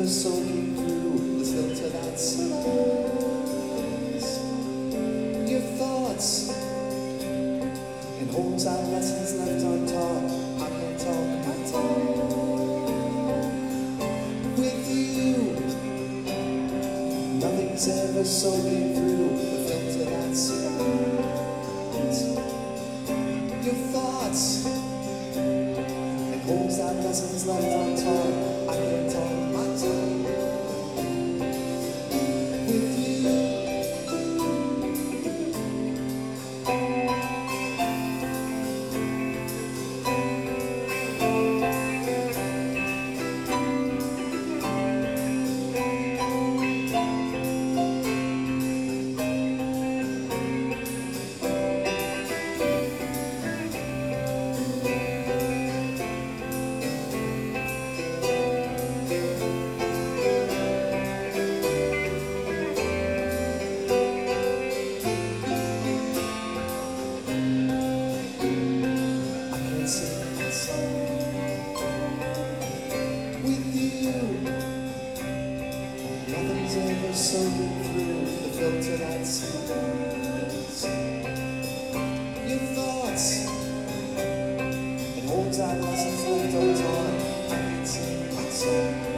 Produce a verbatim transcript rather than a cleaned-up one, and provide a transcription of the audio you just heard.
ever soaking through the filter that surrounds your thoughts and holds out lessons left untaught. I can't talk my talk with you. Nothing's ever soaking through the filter that surrounds your thoughts and holds out lessons left untaught. I can't talk my talk with you. Nothing's ever soaking through the filter that surrounds your thoughts and holds out lessons left untaught. I can't sing my song.